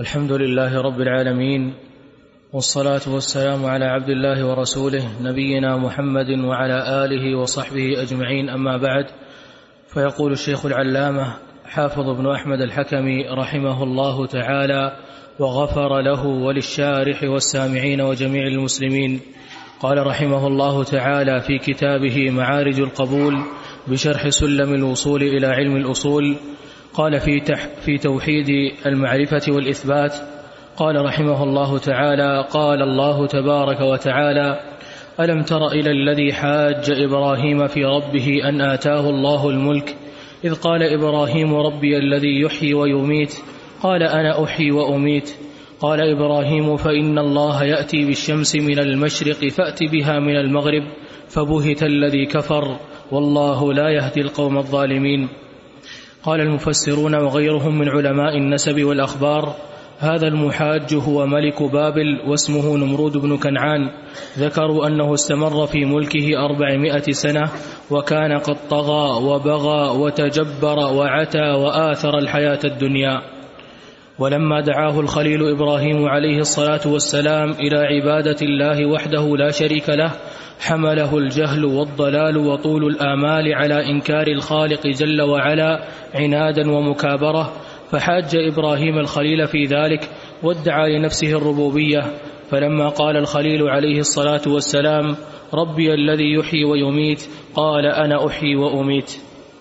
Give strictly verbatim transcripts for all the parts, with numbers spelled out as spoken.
الحمد لله رب العالمين، والصلاة والسلام على عبد الله ورسوله نبينا محمد وعلى آله وصحبه أجمعين، أما بعد. فيقول الشيخ العلامة حافظ بن أحمد الحكمي رحمه الله تعالى وغفر له وللشارح والسامعين وجميع المسلمين، قال رحمه الله تعالى في كتابه معارج القبول بشرح سلم الوصول إلى علم الأصول، قال في, تح في توحيد المعرفة والإثبات، قال رحمه الله تعالى: قال الله تبارك وتعالى: ألم تر إلى الذي حاج إبراهيم في ربه أن آتاه الله الملك إذ قال إبراهيم ربي الذي يحيي ويميت قال أنا أحيي وأميت قال إبراهيم فإن الله يأتي بالشمس من المشرق فأت بها من المغرب فبهت الذي كفر والله لا يهدي القوم الظالمين. قال المفسرون وغيرهم من علماء النسب والأخبار: هذا المحاج هو ملك بابل واسمه نمرود بن كنعان، ذكروا أنه استمر في ملكه أربعمائة سنة وكان قد طغى وبغى وتجبر وعتى وآثر الحياة الدنيا. ولما دعاه الخليل إبراهيم عليه الصلاة والسلام إلى عبادة الله وحده لا شريك له حمله الجهل والضلال وطول الآمال على إنكار الخالق جل وعلا عنادا ومكابرة، فحاج إبراهيم الخليل في ذلك وادعى لنفسه الربوبية. فلما قال الخليل عليه الصلاة والسلام ربي الذي يحيي ويميت قال أنا أحيي وأميت.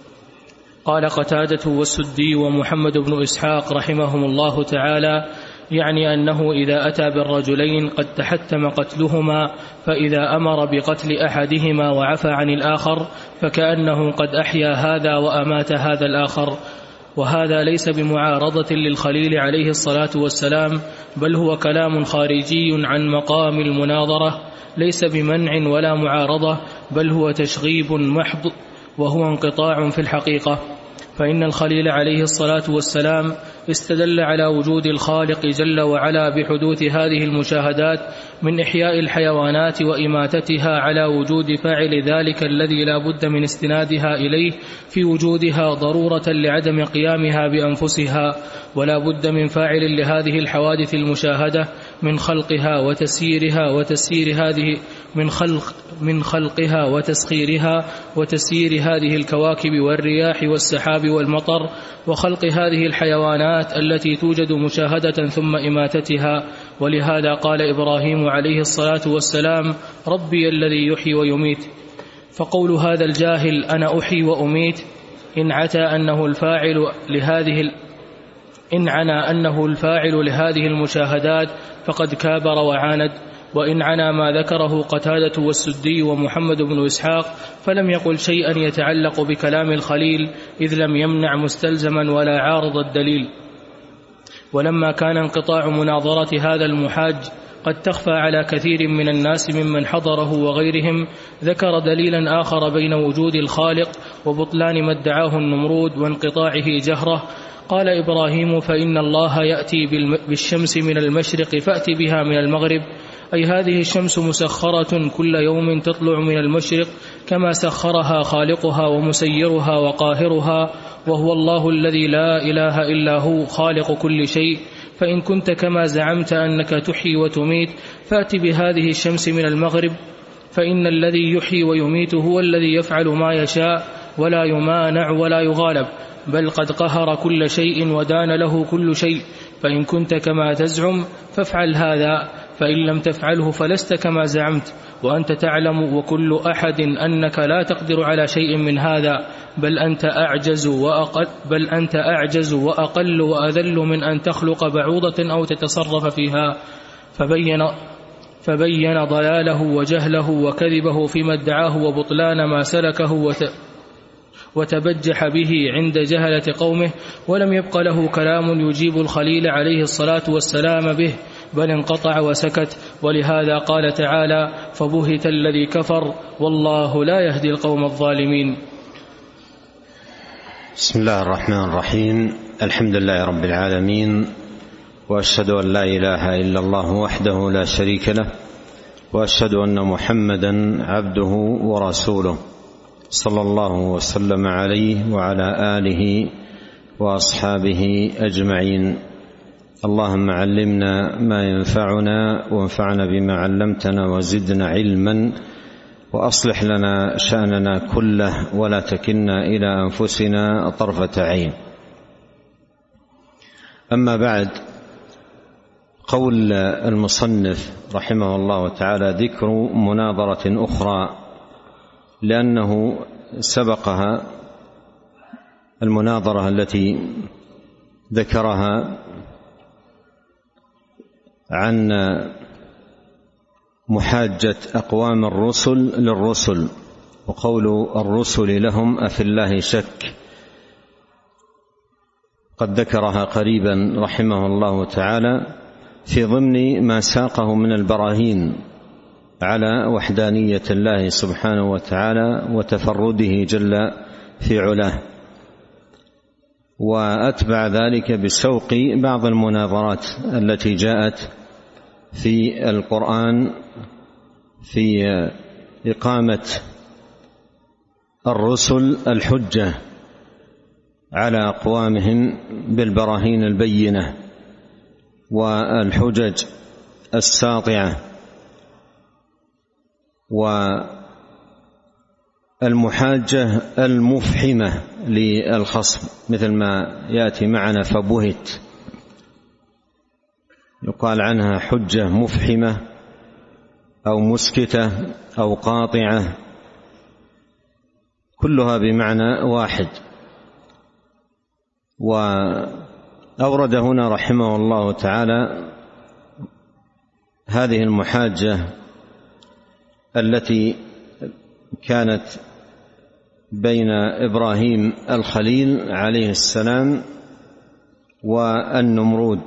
قال قتادة والسدي ومحمد بن إسحاق رحمهم الله تعالى: يعني أنه إذا أتى بالرجلين قد تحتم قتلهما فإذا أمر بقتل أحدهما وعفى عن الآخر فكأنه قد أحيا هذا وأمات هذا الآخر. وهذا ليس بمعارضة للخليل عليه الصلاة والسلام، بل هو كلام خارجي عن مقام المناظرة، ليس بمنع ولا معارضة، بل هو تشغيب محض وهو انقطاع في الحقيقة. فإن الخليل عليه الصلاة والسلام استدل على وجود الخالق جل وعلا بحدوث هذه المشاهدات من إحياء الحيوانات وإماتتها على وجود فاعل ذلك الذي لا بد من استنادها إليه في وجودها ضرورة لعدم قيامها بأنفسها، ولا بد من فاعل لهذه الحوادث المشاهدة من خلقها وتسييرها وتسيير هذه من خلق من خلقها وتسخيرها وتسيير هذه الكواكب والرياح والسحاب والمطر وخلق هذه الحيوانات التي توجد مشاهدة ثم إماتتها. ولهذا قال إبراهيم عليه الصلاة والسلام ربي الذي يحيي ويميت. فقول هذا الجاهل أنا أحيي وأميت إن عتى أنه الفاعل لهذه إن عنا أنه الفاعل لهذه المشاهدات فقد كابر وعاند، وإن عنا ما ذكره قتادة والسدي ومحمد بن إسحاق فلم يقل شيئا يتعلق بكلام الخليل إذ لم يمنع مستلزما ولا عارض الدليل. ولما كان انقطاع مناظرة هذا المحاج قد تخفى على كثير من الناس ممن حضره وغيرهم، ذكر دليلا آخر بين وجود الخالق وبطلان ما ادعاه النمرود وانقطاعه جهره. قال إبراهيم فإن الله يأتي بالشمس من المشرق فأت بها من المغرب، أي هذه الشمس مسخرة كل يوم تطلع من المشرق كما سخرها خالقها ومسيرها وقاهرها، وهو الله الذي لا إله إلا هو خالق كل شيء. فإن كنت كما زعمت أنك تحيي وتميت فأت بهذه الشمس من المغرب، فإن الذي يحيي ويميت هو الذي يفعل ما يشاء ولا يمانع ولا يغالب، بل قد قهر كل شيء ودان له كل شيء. فإن كنت كما تزعم فافعل هذا، فإن لم تفعله فلست كما زعمت، وأنت تعلم وكل أحد أنك لا تقدر على شيء من هذا، بل أنت أعجز وأقل, بل أنت أعجز وأقل وأذل من أن تخلق بعوضة أو تتصرف فيها. فبين, فبين ضلاله وجهله وكذبه فيما ادعاه وبطلان ما سلكه وت وتبجح به عند جهلة قومه، ولم يبق له كلام يجيب الخليل عليه الصلاة والسلام به، بل انقطع وسكت. ولهذا قال تعالى فبهت الذي كفر والله لا يهدي القوم الظالمين. بسم الله الرحمن الرحيم. الحمد لله رب العالمين، وأشهد أن لا إله إلا الله وحده لا شريك له، وأشهد أن محمدا عبده ورسوله صلى الله وسلم عليه وعلى آله وأصحابه أجمعين. اللهم علمنا ما ينفعنا وانفعنا بما علمتنا وزدنا علما وأصلح لنا شأننا كله ولا تكلنا إلى أنفسنا طرفة عين. أما بعد، قول المصنف رحمه الله تعالى ذكر مناظرة أخرى، لأنه سبقها المناظرة التي ذكرها عن محاجة أقوام الرسل للرسل وقول الرسل لهم أفي الله شك، قد ذكرها قريبا رحمه الله تعالى في ضمن ما ساقه من البراهين على وحدانية الله سبحانه وتعالى وتفرده جل في علاه، وأتبع ذلك بسوق بعض المناظرات التي جاءت في القرآن في إقامة الرسل الحجة على أقوامهم بالبراهين البينة والحجج الساطعة والمحاجة المفحمة للخصم، مثل ما يأتي معنا فبهت، يقال عنها حجة مفحمة أو مسكتة أو قاطعة، كلها بمعنى واحد. وأورد هنا رحمه الله تعالى هذه المحاجة التي كانت بين إبراهيم الخليل عليه السلام والنمرود،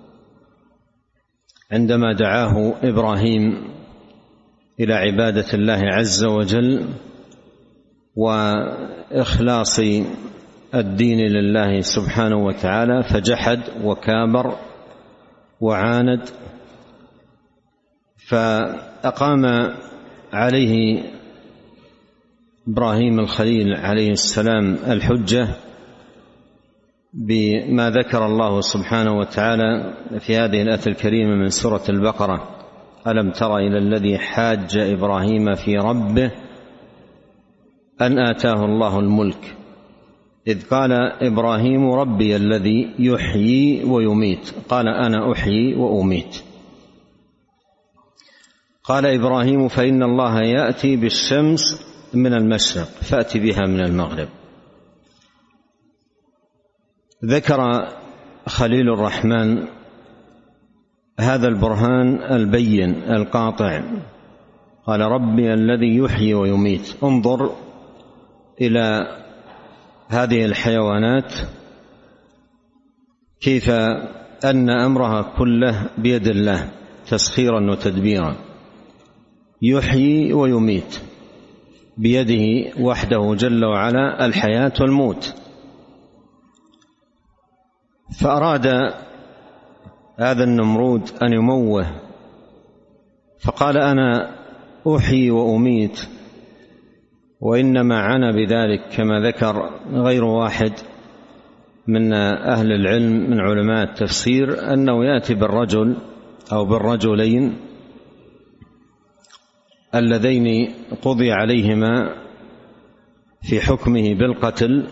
عندما دعاه إبراهيم إلى عبادة الله عز وجل وإخلاص الدين لله سبحانه وتعالى، فجحد وكابر وعاند، فأقام عليه إبراهيم الخليل عليه السلام الحجة بما ذكر الله سبحانه وتعالى في هذه الآية الكريمة من سورة البقرة: ألم تر إلى الذي حاج إبراهيم في ربه أن آتاه الله الملك إذ قال إبراهيم ربي الذي يحيي ويميت قال أنا أحيي وأميت. قال إبراهيم فإن الله يأتي بالشمس من المشرق فأت بها من المغرب. ذكر خليل الرحمن هذا البرهان البين القاطع، قال ربي الذي يحيي ويميت. انظر إلى هذه الحيوانات كيف أن أمرها كله بيد الله تسخيرا وتدبيرا، يحيي ويميت بيده وحده جل وعلا الحياة والموت. فأراد هذا النمرود أن يموه فقال أنا أحيي وأميت، وإنما عنى بذلك كما ذكر غير واحد من أهل العلم من علماء التفسير أنه يأتي بالرجل أو بالرجلين اللذين قضي عليهما في حكمه بالقتل،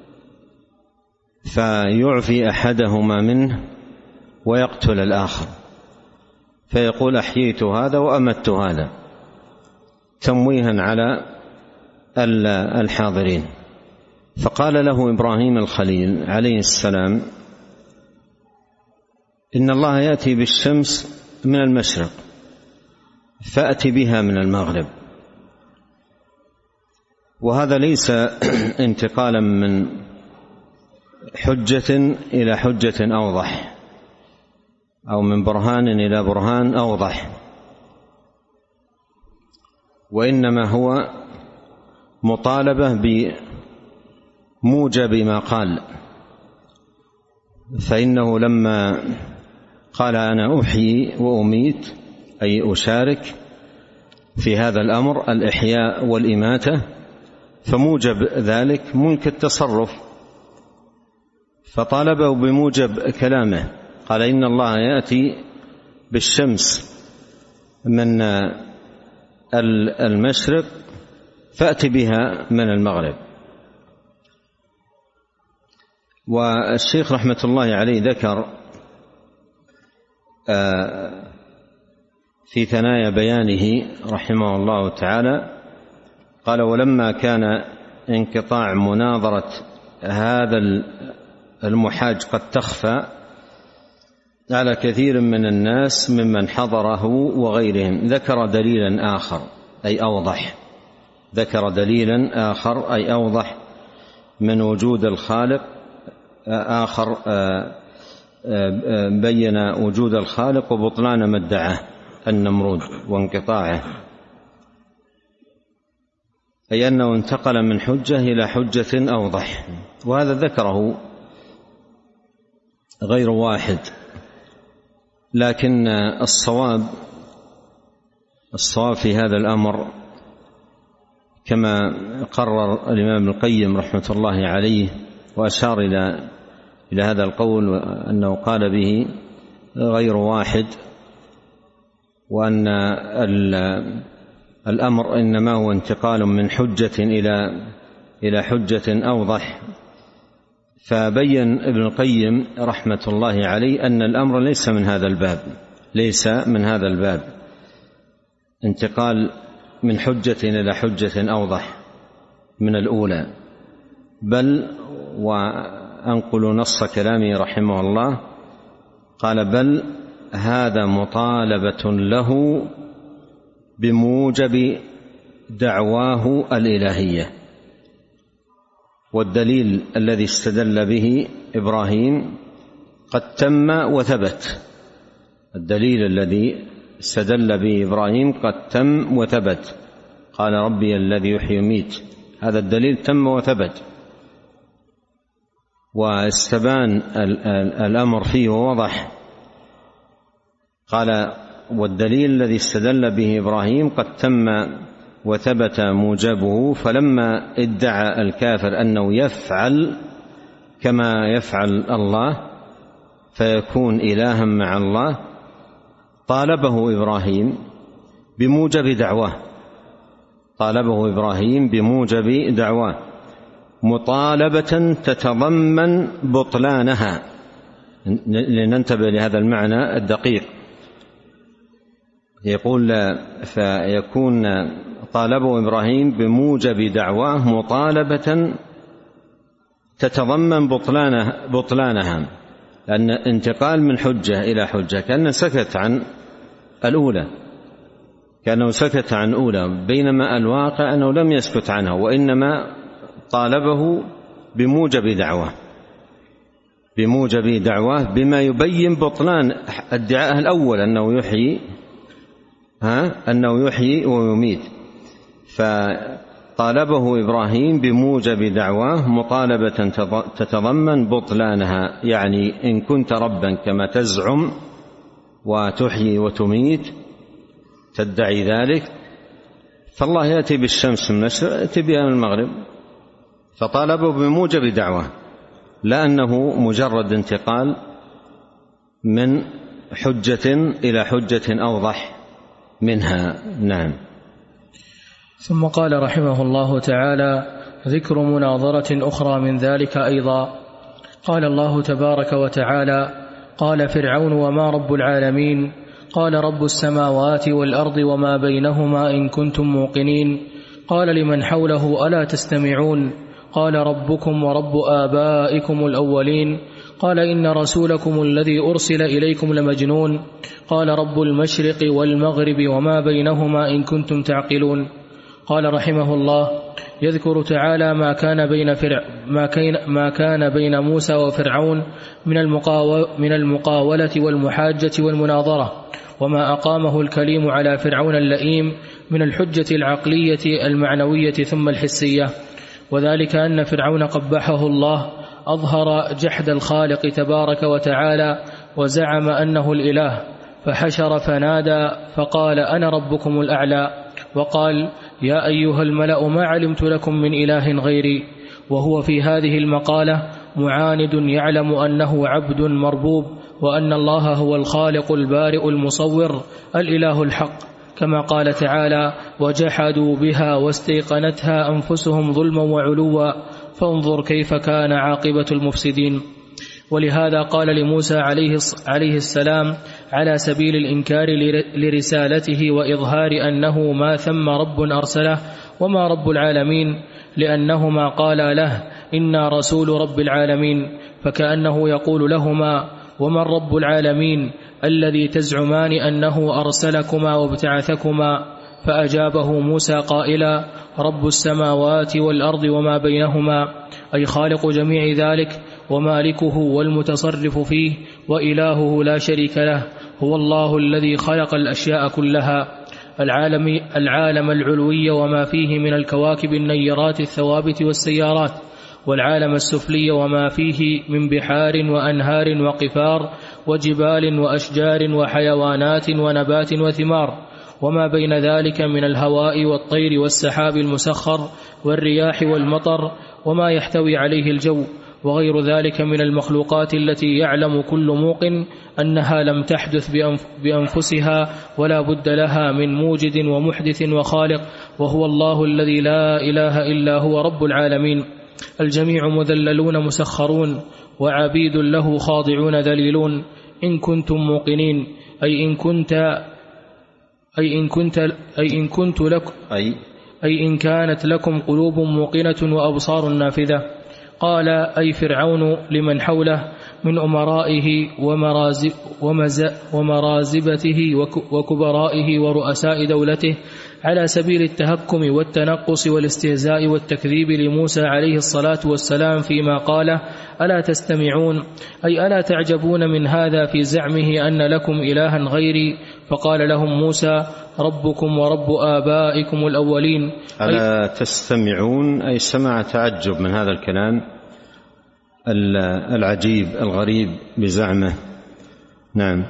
فيعفي أحدهما منه ويقتل الآخر، فيقول أحييت هذا وأمت هذا، تمويها على الحاضرين. فقال له إبراهيم الخليل عليه السلام إن الله يأتي بالشمس من المشرق فأت بها من المغرب. وهذا ليس انتقالا من حجة إلى حجة أوضح أو من برهان إلى برهان أوضح، وإنما هو مطالبة بموجب ما قال. فإنه لما قال أنا أحيي وأميت أي أشارك في هذا الأمر الإحياء والإماتة، فموجب ذلك ملك التصرف، فطالبه بموجب كلامه قال إن الله يأتي بالشمس من المشرق فأت بها من المغرب. والشيخ رحمة الله عليه ذكر في ثنايا بيانه رحمه الله تعالى قال: ولما كان انقطاع مناظرة هذا المحاج قد تخفى على كثير من الناس ممن حضره وغيرهم، ذكر دليلا آخر أي أوضح ذكر دليلا آخر أي أوضح من وجود الخالق آخر، بين وجود الخالق وبطلان ما ادعاه النمرود وانقطاعه، أي أنه انتقل من حجة إلى حجة أوضح. وهذا ذكره غير واحد، لكن الصواب الصواب في هذا الأمر كما قرر الإمام القيم رحمة الله عليه وأشار إلى إلى هذا القول أنه قال به غير واحد، وأن الأمر إنما هو انتقال من حجة إلى إلى حجة أوضح. فبين ابن القيم رحمة الله عليه أن الأمر ليس من هذا الباب ليس من هذا الباب انتقال من حجة إلى حجة أوضح من الأولى، بل وأنقل نص كلامه رحمه الله قال: بل هذا مطالبة له بموجب دعواه الإلهية. والدليل الذي استدل به إبراهيم قد تم وثبت الدليل الذي استدل به إبراهيم قد تم وثبت قال: ربي الذي يحيي ويميت، هذا الدليل تم وثبت واستبان الأمر فيه ووضح. قال: والدليل الذي استدل به إبراهيم قد تم وثبت موجبه، فلما ادعى الكافر أنه يفعل كما يفعل الله فيكون إلها مع الله، طالبه إبراهيم بموجب دعواه طالبه إبراهيم بموجب دعواه مطالبة تتضمن بطلانها. لننتبه لهذا المعنى الدقيق. يقول: فيكون طالبه إبراهيم بموجب دعواه مطالبة تتضمن بطلانها, بطلانها لأن انتقال من حجة إلى حجة كأنه سكت عن الأولى كأنه سكت عن الأولى بينما الواقع أنه لم يسكت عنها، وإنما طالبه بموجب دعواه بموجب دعواه بما يبين بطلان ادعاءه الأول أنه يحيي ها أنه يحيي ويميت. فطالبه إبراهيم بموجب دعواه مطالبة تتضمن بطلانها، يعني إن كنت ربا كما تزعم وتحيي وتميت تدعي ذلك، فالله يأتي بالشمس من المشرق يأتي بها من المغرب. فطالبه بموجب دعواه، لا أنه مجرد انتقال من حجة إلى حجة أوضح منها. نعم. ثم قال رحمه الله تعالى: ذكر مناظرة أخرى من ذلك أيضا. قال الله تبارك وتعالى: قال فرعون: وما رب العالمين؟ قال: رب السماوات والأرض وما بينهما إن كنتم موقنين. قال لمن حوله: ألا تستمعون؟ قال: ربكم ورب آبائكم الأولين. قال: إن رسولكم الذي أرسل إليكم لمجنون. قال: رب المشرق والمغرب وما بينهما إن كنتم تعقلون. قال رحمه الله: يذكر تعالى ما كان بين فرع ما كان ما كان بين موسى وفرعون من المقاو من المقاولة والمحاجة والمناظرة، وما أقامه الكليم على فرعون اللئيم من الحجة العقلية المعنوية ثم الحسية. وذلك أن فرعون قبحه الله أظهر جحد الخالق تبارك وتعالى وزعم أنه الإله، فحشر فنادى فقال: أنا ربكم الأعلى، وقال: يا أيها الملأ ما علمت لكم من إله غيري. وهو في هذه المقالة معاند يعلم أنه عبد مربوب وأن الله هو الخالق البارئ المصور الإله الحق، كما قال تعالى: وجحدوا بها واستيقنتها أنفسهم ظلما وعلوا فانظر كيف كان عاقبة المفسدين. ولهذا قال لموسى عليه السلام على سبيل الإنكار لرسالته وإظهار أنه ما ثم رب أرسله وما رب العالمين، لأنهما قالا له إنا رسول رب العالمين، فكأنه يقول لهما: ومن رب العالمين الذي تزعمان أنه أرسلكما وابتعثكما؟ فأجابه موسى قائلا: رب السماوات والأرض وما بينهما، أي خالق جميع ذلك ومالكه والمتصرف فيه وإلهه لا شريك له، هو الله الذي خلق الأشياء كلها، العالم, العالم العلوي وما فيه من الكواكب النيرات الثوابت والسيارات، والعالم السفلي وما فيه من بحار وأنهار وقفار وجبال وأشجار وحيوانات ونبات وثمار، وما بين ذلك من الهواء والطير والسحاب المسخر والرياح والمطر وما يحتوي عليه الجو، وغير ذلك من المخلوقات التي يعلم كل موقن أنها لم تحدث بأنفسها ولا بد لها من موجد ومحدث وخالق، وهو الله الذي لا إله إلا هو رب العالمين. الجميع مذللون مسخرون وعبيد له خاضعون ذليلون، إن كنتم موقنين، أي إن كنت أي إن كنت أي إن كنت لكم أي أي إن كانت لكم قلوب موقنة وأبصار نافذة. قال: أي فرعون لمن حوله من أمرائه ومرازب ومرازبته وكبرائه ورؤساء دولته، على سبيل التهكم والتنقص والاستهزاء والتكذيب لموسى عليه الصلاة والسلام فيما قاله: ألا تستمعون، أي ألا تعجبون من هذا في زعمه أن لكم إلها غيري؟ فقال لهم موسى: ربكم ورب آبائكم الأولين. ألا تستمعون أي سمع تعجب من هذا الكلام العجيب الغريب بزعمه. نعم.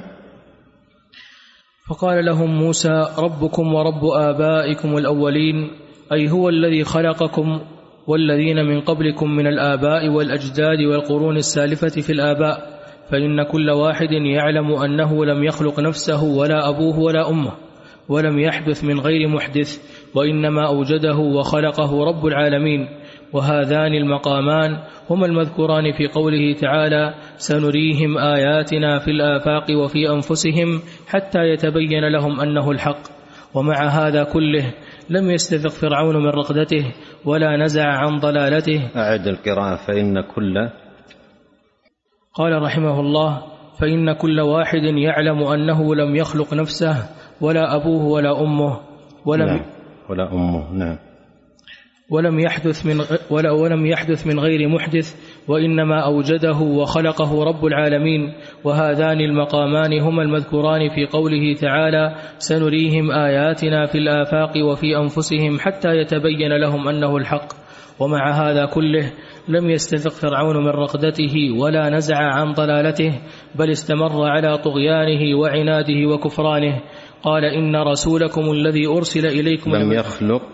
فقال لهم موسى: ربكم ورب آبائكم الأولين، أي هو الذي خلقكم والذين من قبلكم من الآباء والأجداد والقرون السالفة في الآباء، فإن كل واحد يعلم أنه لم يخلق نفسه ولا أبوه ولا أمه، ولم يحدث من غير محدث، وإنما أوجده وخلقه رب العالمين. وهذان المقامان هما المذكوران في قوله تعالى: سنريهم آياتنا في الآفاق وفي أنفسهم حتى يتبين لهم أنه الحق. ومع هذا كله لم يستفق فرعون من رقدته ولا نزع عن ضلالته. أعد القراءة. فإن كل قال رحمه الله: فإن كل واحد يعلم أنه لم يخلق نفسه ولا أبوه ولا أمه ولم نعم. ولا أمه نعم ولم يحدث من ولا ولم يحدث من غير محدث، وإنما أوجده وخلقه رب العالمين. وهذان المقامان هما المذكوران في قوله تعالى: سنريهم آياتنا في الآفاق وفي أنفسهم حتى يتبين لهم أنه الحق. ومع هذا كله لم يستفق فرعون من رقدته ولا نزع عن ضلالته، بل استمر على طغيانه وعناده وكفرانه. قال: إن رسولكم الذي أرسل إليكم لم يخلق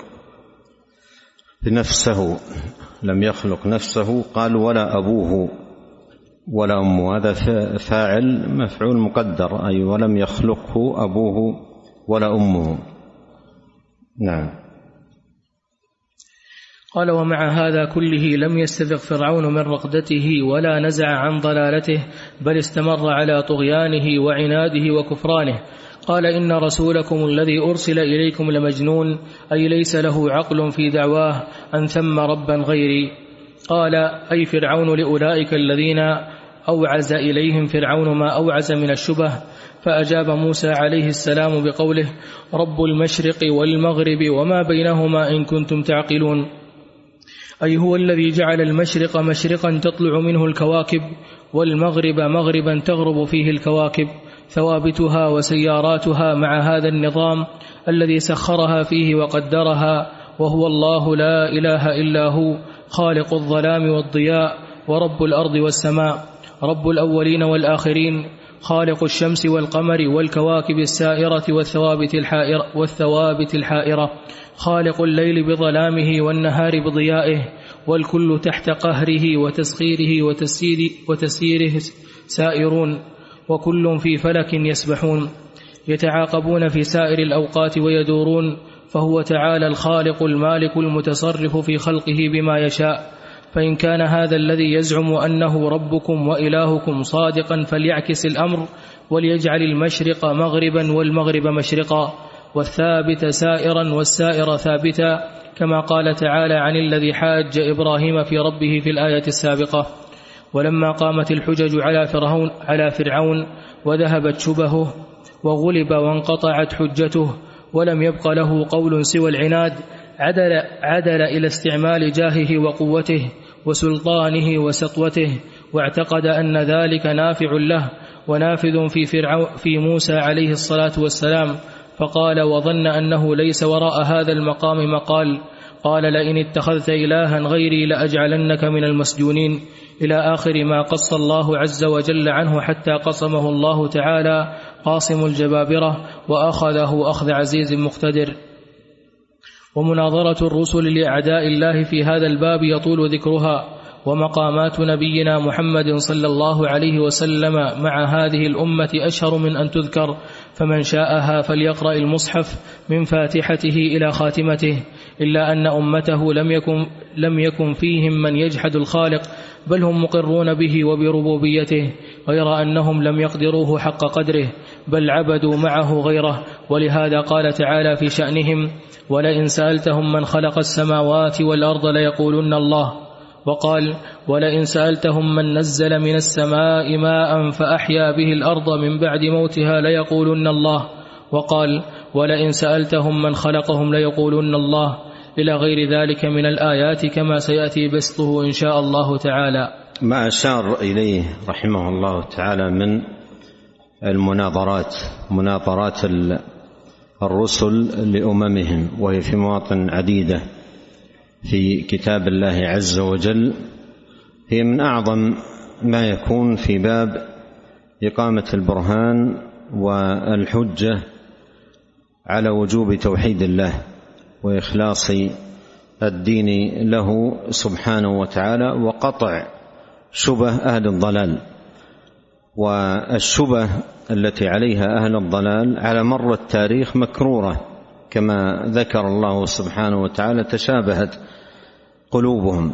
نفسه لم يخلق نفسه قال ولا أبوه ولا أمه، هذا فاعل مفعول مقدر، أي ولم يخلقه أبوه ولا أمه. نعم. قال: ومع هذا كله لم يستفق فرعون من رقدته ولا نزع عن ضلالته، بل استمر على طغيانه وعناده وكفرانه. قال: إن رسولكم الذي أرسل إليكم لمجنون، أي ليس له عقل في دعواه أن ثم ربا غيري. قال: أي فرعون لأولئك الذين أوعز إليهم فرعون ما أوعز من الشبه. فأجاب موسى عليه السلام بقوله: رب المشرق والمغرب وما بينهما إن كنتم تعقلون، أي هو الذي جعل المشرق مشرقا تطلع منه الكواكب، والمغرب مغربا تغرب فيه الكواكب، ثوابتها وسياراتها مع هذا النظام الذي سخرها فيه وقدرها، وهو الله لا إله إلا هو، خالق الظلام والضياء، ورب الأرض والسماء، رب الأولين والآخرين، خالق الشمس والقمر والكواكب السائرة والثوابت الحائرة, والثوابت الحائرة، خالق الليل بظلامه والنهار بضيائه، والكل تحت قهره وتسخيره وتسييره سائرون. وكل في فلك يسبحون يتعاقبون في سائر الأوقات ويدورون، فهو تعالى الخالق المالك المتصرف في خلقه بما يشاء. فإن كان هذا الذي يزعم أنه ربكم وإلهكم صادقا فليعكس الأمر وليجعل المشرق مغربا والمغرب مشرقا، والثابت سائرا والسائر ثابتا، كما قال تعالى عن الذي حاج إبراهيم في ربه في الآية السابقة. ولما قامت الحجج على فرعون, على فرعون وذهبت شبهه وغلب وانقطعت حجته ولم يبق له قول سوى العناد، عدل, عدل إلى استعمال جاهه وقوته وسلطانه وسطوته، واعتقد أن ذلك نافع له ونافذ في, فرعون في موسى عليه الصلاة والسلام، فقال وظن أنه ليس وراء هذا المقام مقال، قال لئن اتخذت إلها غيري لأجعلنك من المسجونين، إلى آخر ما قص الله عز وجل عنه، حتى قصمه الله تعالى قاصم الجبابرة وأخذه أخذ عزيز مقتدر. ومناظرة الرسل لأعداء الله في هذا الباب يطول ذكرها، ومقامات نبينا محمد صلى الله عليه وسلم مع هذه الأمة أشهر من أن تذكر، فمن شاءها فليقرأ المصحف من فاتحته إلى خاتمته، إلا أن أمته لم يكن, لم يكن فيهم من يجحد الخالق، بل هم مقرون به وبربوبيته، غير أنهم لم يقدروه حق قدره، بل عبدوا معه غيره. ولهذا قال تعالى في شأنهم ولئن سألتهم من خلق السماوات والأرض ليقولن الله، وقال ولئن سألتهم من نزل من السماء ماء فأحيا به الأرض من بعد موتها ليقولن الله، وقال ولئن سألتهم من خلقهم ليقولن الله، إلى غير ذلك من الآيات كما سيأتي بسطه إن شاء الله تعالى. ما أشار إليه رحمه الله تعالى من المناظرات، مناظرات الرسل لأممهم، وهي في مواطن عديدة في كتاب الله عز وجل، هي من أعظم ما يكون في باب إقامة البرهان والحجة على وجوب توحيد الله وإخلاص الدين له سبحانه وتعالى، وقطع شبه أهل الضلال. والشبه التي عليها أهل الضلال على مر التاريخ مكرورة، كما ذكر الله سبحانه وتعالى تشابهت قلوبهم.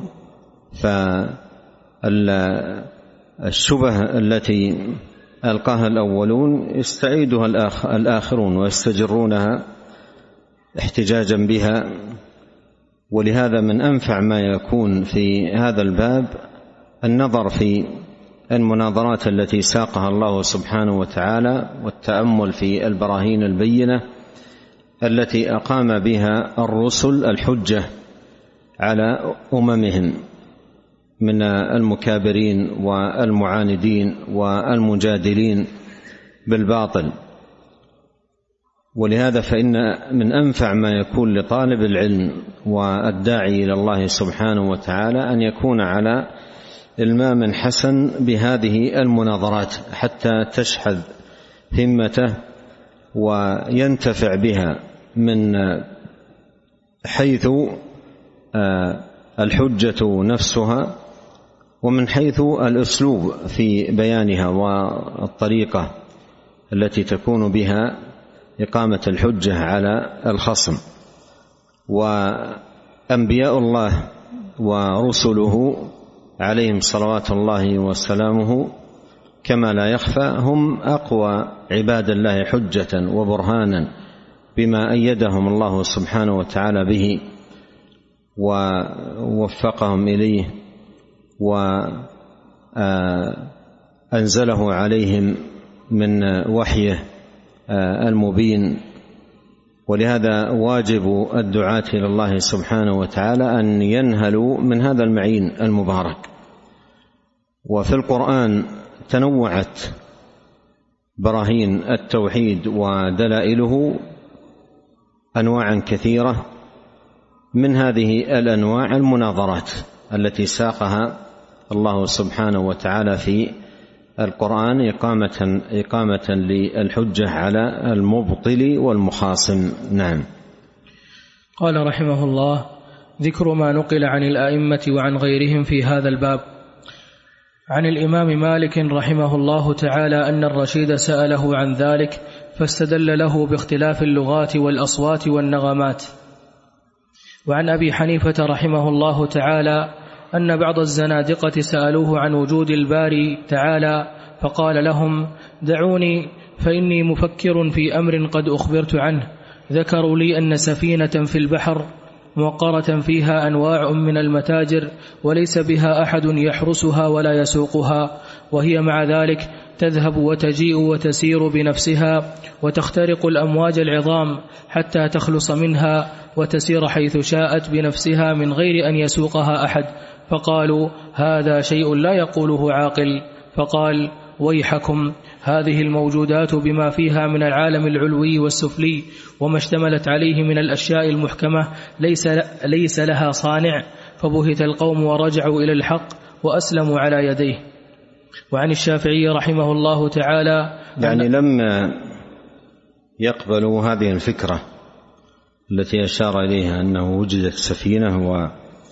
فالشبه التي ألقاها الأولون يستعيدها الآخرون ويستجرونها احتجاجا بها. ولهذا من أنفع ما يكون في هذا الباب النظر في المناظرات التي ساقها الله سبحانه وتعالى، والتأمل في البراهين البينة التي أقام بها الرسل الحجة على أممهم من المكابرين والمعاندين والمجادلين بالباطل. ولهذا فإن من أنفع ما يكون لطالب العلم والداعي إلى الله سبحانه وتعالى أن يكون على إلمام حسن بهذه المناظرات، حتى تشحذ همته وينتفع بها من حيث الحجة نفسها، ومن حيث الأسلوب في بيانها والطريقة التي تكون بها إقامة الحجة على الخصم. وأنبياء الله ورسله عليهم صلوات الله وسلامه كما لا يخفى هم أقوى عباد الله حجة وبرهانا بما أيدهم الله سبحانه وتعالى به ووفقهم إليه وأنزله عليهم من وحيه المبين. ولهذا واجب الدعاة إلى الله سبحانه وتعالى أن ينهلوا من هذا المعين المبارك. وفي القرآن تنوعت براهين التوحيد ودلائله أنواعا كثيرة، من هذه الأنواع المناظرات التي ساقها الله سبحانه وتعالى في القرآن إقامة, إقامة للحجة على المبطل والمخاصم. نعم. قال رحمه الله: ذكر ما نقل عن الآئمة وعن غيرهم في هذا الباب. عن الإمام مالك رحمه الله تعالى أن الرشيد سأله عن ذلك فاستدل له باختلاف اللغات والأصوات والنغمات. وعن أبي حنيفة رحمه الله تعالى أن بعض الزنادقة سألوه عن وجود الباري تعالى فقال لهم: دعوني فإني مفكر في أمر قد أخبرت عنه. ذكروا لي أن سفينة في البحر موقرة فيها أنواع من المتاجر وليس بها أحد يحرسها ولا يسوقها، وهي مع ذلك تذهب وتجيء وتسير بنفسها وتخترق الأمواج العظام حتى تخلص منها وتسير حيث شاءت بنفسها من غير أن يسوقها أحد. فقالوا: هذا شيء لا يقوله عاقل. فقال: ويحكم، هذه الموجودات بما فيها من العالم العلوي والسفلي وما اشتملت عليه من الأشياء المحكمة ليس, ليس لها صانع. فبهت القوم ورجعوا إلى الحق وأسلموا على يديه. وعن الشافعي رحمه الله تعالى يعني لما يقبلوا هذه الفكرة التي أشار إليها أنه وجدت سفينة و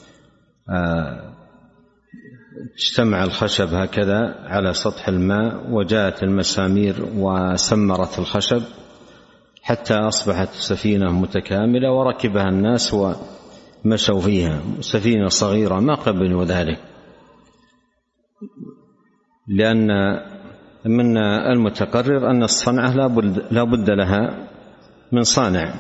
اجتمع الخشب هكذا على سطح الماء وجاءت المسامير وسمرت الخشب حتى أصبحت سفينة متكاملة وركبها الناس ومشوا فيها، سفينة صغيرة، ما قبلوا ذلك، لأن من المتقرر أن الصنعة لا بد لها من صانع،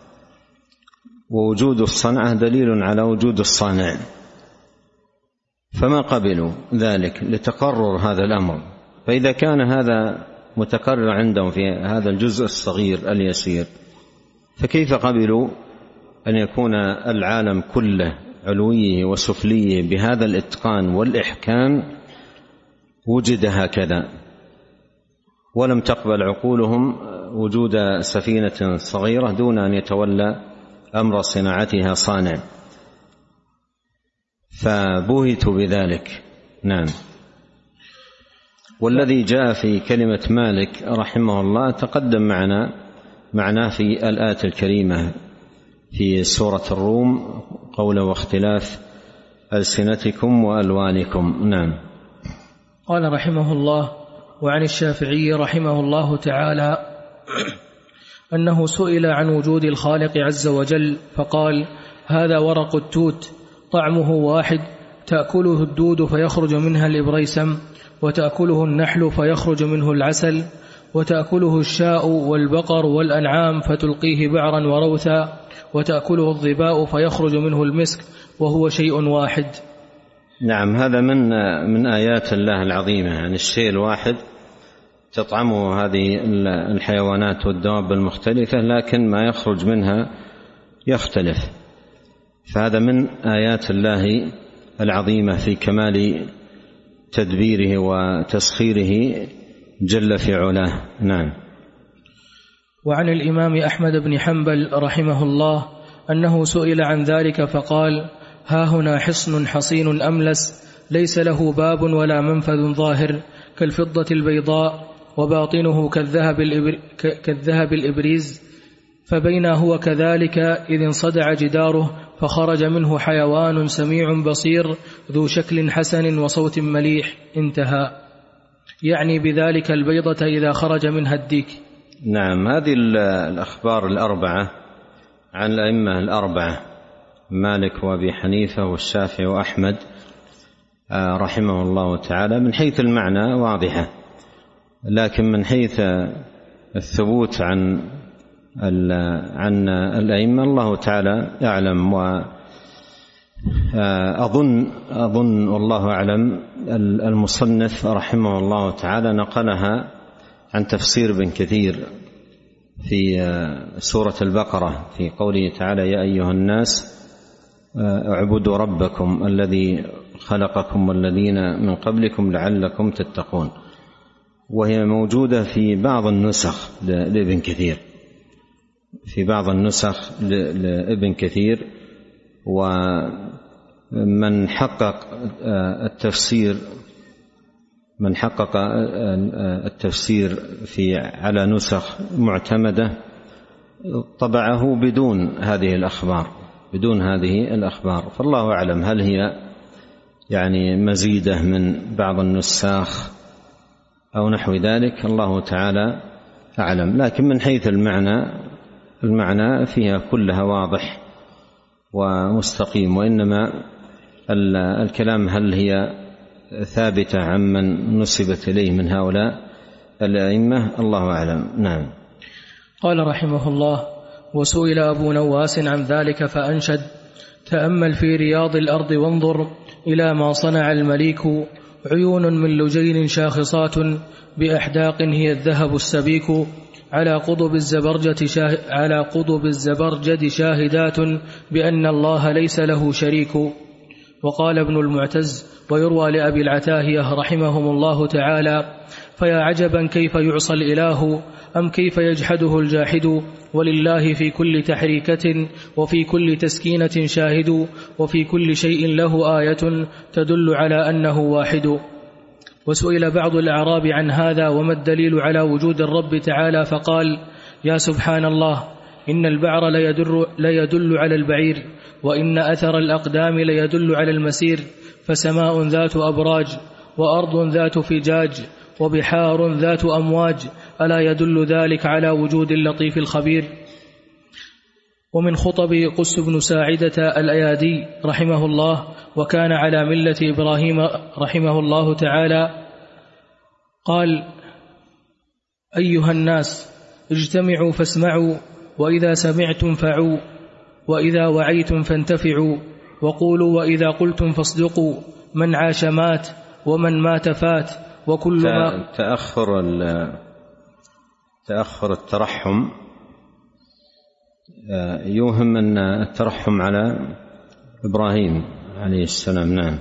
ووجود الصنعة دليل على وجود الصانع، فما قبلوا ذلك لتقرر هذا الأمر. فإذا كان هذا متقرر عندهم في هذا الجزء الصغير اليسير، فكيف قبلوا أن يكون العالم كله علويه وسفليه بهذا الإتقان والإحكام وجد هكذا، ولم تقبل عقولهم وجود سفينة صغيرة دون أن يتولى أمر صناعتها صانع، فبهتوا بذلك. نعم. والذي جاء في كلمة مالك رحمه الله تقدم معنا معناه في الآية الكريمة في سورة الروم، قول واختلاف ألسنتكم وألوانكم. نعم. قال رحمه الله: وعن الشافعي رحمه الله تعالى أنه سئل عن وجود الخالق عز وجل فقال: هذا ورق التوت طعمه واحد، تأكله الدود فيخرج منها الإبريسم، وتأكله النحل فيخرج منه العسل، وتأكله الشاء والبقر والأنعام فتلقيه بعرا وروثا، وتأكله الظباء فيخرج منه المسك، وهو شيء واحد. نعم، هذا من من آيات الله العظيمة، يعني الشيء الواحد تطعمه هذه الحيوانات والدواب المختلفة، لكن ما يخرج منها يختلف. فهذا من آيات الله العظيمة في كمال تدبيره وتسخيره جل في علاه. نعم. وعن الإمام أحمد بن حنبل رحمه الله أنه سئل عن ذلك فقال: ها هنا حصن حصين أملس ليس له باب ولا منفذ ظاهر كالفضة البيضاء وباطنه كالذهب, الإبر... كالذهب الإبريز، فبين هو كذلك إذ انصدع جداره فخرج منه حيوان سميع بصير ذو شكل حسن وصوت مليح. انتهى. يعني بذلك البيضة إذا خرج منها الديك. نعم. هذه الأخبار الأربعة عن الأئمة الأربعة مالك وأبي حنيفة والشافعي وأحمد رحمه الله تعالى من حيث المعنى واضحة، لكن من حيث الثبوت عن عن الأئمة الله تعالى يعلم. وأظن أظن والله أعلم المصنف رحمه الله تعالى نقلها عن تفسير ابن كثير في سورة البقرة في قوله تعالى: يا أيها الناس اعبدوا ربكم الذي خلقكم والذين من قبلكم لعلكم تتقون، وهي موجودة في بعض النسخ لابن كثير في بعض النسخ لابن كثير. ومن حقق التفسير من حقق التفسير في على نسخ معتمدة طبعه بدون هذه الأخبار بدون هذه الأخبار فالله أعلم هل هي يعني مزيدة من بعض النساخ أو نحو ذلك، الله تعالى أعلم. لكن من حيث المعنى المعنى فيها كلها واضح ومستقيم، وإنما الكلام هل هي ثابتة عمن نسبت إليه من هؤلاء الأئمة، الله أعلم. نعم. قال رحمه الله: وسئل أبو نواس عن ذلك فأنشد: تأمل في رياض الأرض وانظر إلى ما صنع المليك، عيون من لجين شاخصات بأحداق هي الذهب السبيك، على قضب الزبرجة شاه على قضب الزبرجد شاهدات بأن الله ليس له شريك. وقال ابن المعتز ويروى لأبي العتاهية رحمهم الله تعالى: فيا عجبا كيف يعصى الإله أم كيف يجحده الجاحد، ولله في كل تحريكة وفي كل تسكينة شاهد، وفي كل شيء له آية تدل على أنه واحد. وسئل بعض الأعراب عن هذا وما الدليل على وجود الرب تعالى، فقال: يا سبحان الله، إن البعر ليدل, ليدل على البعير، وإن أثر الأقدام ليدل على المسير، فسماء ذات أبراج، وأرض ذات فجاج، وبحار ذات أمواج، ألا يدل ذلك على وجود اللطيف الخبير؟ ومن خطب قس بن ساعدة الأيادي رحمه الله، وكان على ملة إبراهيم رحمه الله تعالى، قال: أيها الناس اجتمعوا فاسمعوا، وإذا سمعتم فعوا، وإذا وعيتم فانتفعوا، وقولوا وإذا قلتم فاصدقوا، من عاش مات ومن مات فات، وكل ما تأخر تأخر الترحم يوهم أن الترحم على إبراهيم عليه السلام. نعم.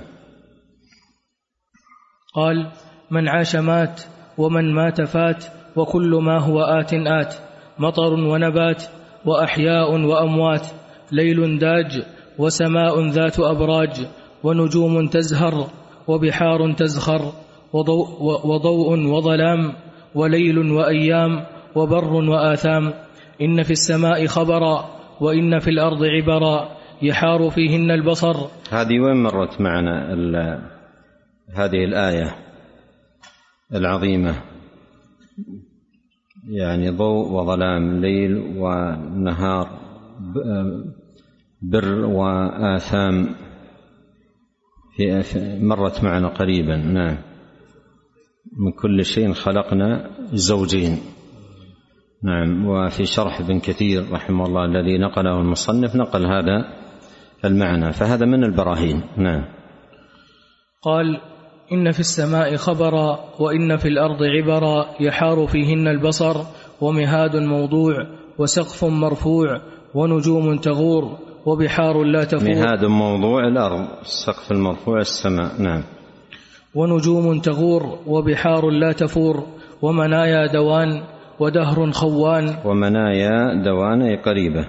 قال: من عاش مات ومن مات فات، وكل ما هو آت آت، مطر ونبات وأحياء وأموات، ليل داج وسماء ذات أبراج، ونجوم تزهر وبحار تزخر، وضوء, وضوء وظلام، وليل وأيام، وبر وآثام، إن في السماء خبرا وإن في الأرض عبرا يحار فيهن البصر. هذه وين مرت معنا هذه الآية العظيمة؟ يعني ضوء وظلام، ليل ونهار، بر وآثام، مرت معنا قريبا. نعم. من كل شيء خلقنا زوجين. نعم. وفي شرح ابن كثير رحمه الله الذي نقله المصنف نقل هذا المعنى، فهذا من البراهين. نعم. قال: إن في السماء خبرا وإن في الأرض عبرا يحار فيهن البصر، ومهاد موضوع، وسقف مرفوع، ونجوم تغور، وبحار لا تفور. مهاد موضوع الأرض، السقف المرفوع السماء. نعم. ونجوم تغور، وبحار لا تفور، ومنايا دوان، ودهر خوان. ومنايا دوان قريبة.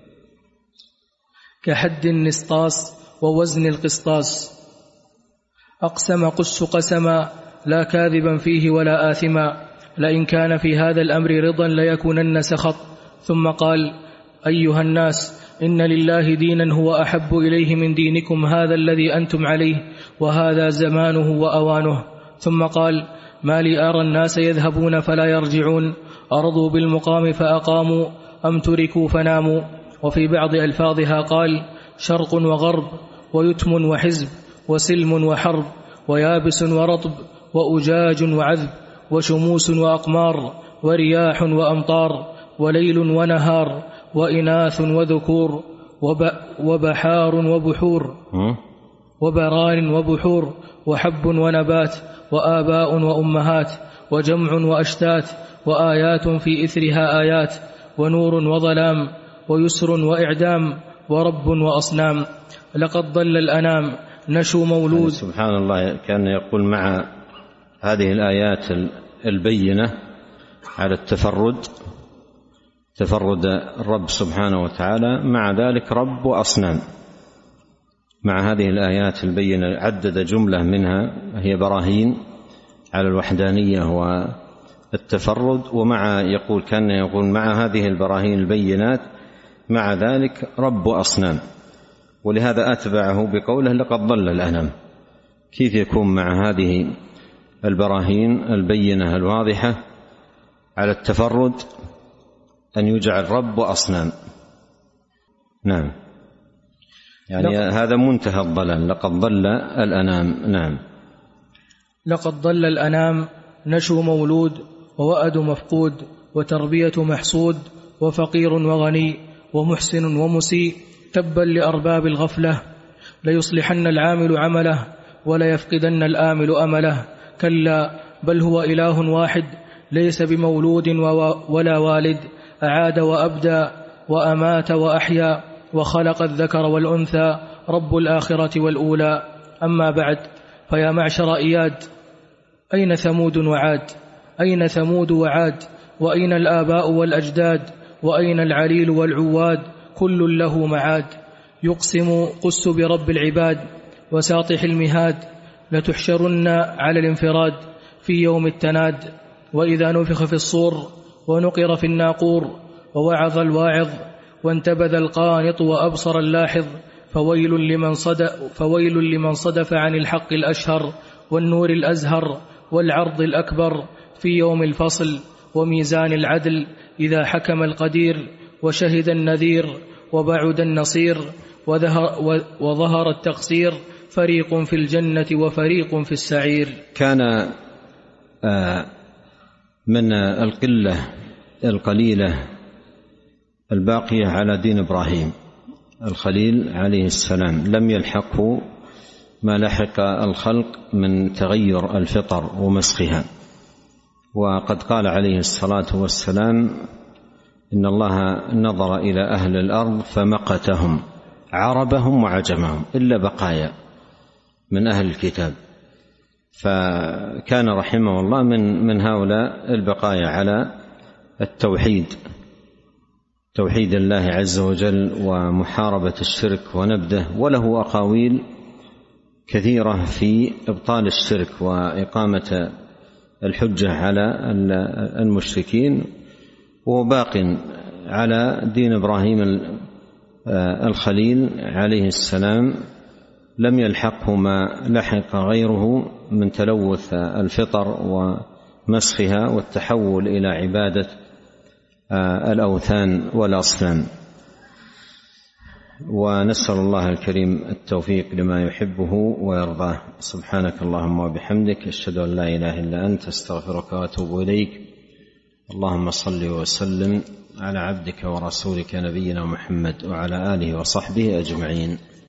كحد النسطاس ووزن القسطاس. أقسم قس قسما لا كاذبا فيه ولا آثما، لئن كان في هذا الأمر رضا ليكونن سخط. ثم قال: أيها الناس، إن لله دينا هو أحب إليه من دينكم هذا الذي أنتم عليه، وهذا زمانه وأوانه. ثم قال: ما لي أرى الناس يذهبون فلا يرجعون، أرضوا بالمقام فأقاموا أم تركوا فناموا. وفي بعض ألفاظها قال: شرق وغرب، ويتم وحزب، وسلم وحرب، ويابس ورطب، وأجاج وعذب، وشموس وأقمار، ورياح وأمطار، وليل ونهار، وإناث وذكور، وبحار وبحور، وبرار وبحور، وحب ونبات، وآباء وأمهات، وجمع وأشتات، وآيات في إثرها آيات، ونور وظلام، ويسر وإعدام، ورب وأصنام. لقد ضل الأنام نشو مولود. سبحان الله، كان يقول مع هذه الآيات البينة على التفرد، تفرد الرب سبحانه وتعالى، مع ذلك رب وأصنام. مع هذه الآيات البينة عدد جملة منها هي براهين على الوحدانية والتفرد، ومع يقول كان يقول مع هذه البراهين البينات مع ذلك رب وأصنام. ولهذا أتبعه بقوله: لقد ضل الأنام. كيف يكون مع هذه البراهين البينة الواضحة على التفرد أن يجعل رب وأصنام؟ نعم، يعني هذا منتهى الضلال، لقد ضل الأنام. نعم. لقد ضل الأنام، نشو مولود ووأد مفقود وتربية محسود وفقير وغني ومحسن ومسيء، تبا لأرباب الغفلة. ليصلحن العامل عمله ولا يفقدن الآمل أمله، كلا بل هو إله واحد ليس بمولود ولا والد، أعاد وأبدى وأمات وأحيا وخلق الذكر والأنثى، رب الآخرة والأولى. أما بعد، فيا معشر إياد، أين ثمود وعاد؟ أين ثمود وعاد؟ وأين الآباء والأجداد؟ وأين العليل والعواد؟ كل له معاد. يقسم قس برب العباد وساطح المهاد، لتحشرن على الانفراد في يوم التناد. وإذا نفخ في الصور ونقر في الناقور، ووعظ الواعظ وانتبذ القانط وأبصر اللاحظ، فويل لمن صدف, فويل لمن صدف عن الحق الأشهر والنور الأزهر والعرض الأكبر في يوم الفصل وميزان العدل، إذا حكم القدير وشهد النذير وبعد النصير وظهر, وظهر التقصير، فريق في الجنة وفريق في السعير. كان من القلة القليلة الباقية على دين إبراهيم الخليل عليه السلام لم يلحقه ما لحق الخلق من تغير الفطر ومسخها. وقد قال عليه الصلاة والسلام: إن الله نظر إلى أهل الأرض فمقتهم عربهم وعجمهم إلا بقايا من أهل الكتاب. فكان رحمه الله من من هؤلاء البقايا على التوحيد، توحيد الله عز وجل ومحاربة الشرك ونبذه. وله أقاويل كثيرة في إبطال الشرك وإقامة الحجة على المشركين، وباق على دين إبراهيم الخليل عليه السلام، لم يلحقه ما لحق غيره من تلوث الفطر ومسخها والتحول إلى عبادة الأوثان والأصنام. ونسأل الله الكريم التوفيق لما يحبه ويرضاه. سبحانك اللهم وبحمدك، أشهد أن لا إله إلا أنت، أستغفرك وأتوب إليك. اللهم صل وسلم على عبدك ورسولك نبينا محمد وعلى آله وصحبه أجمعين.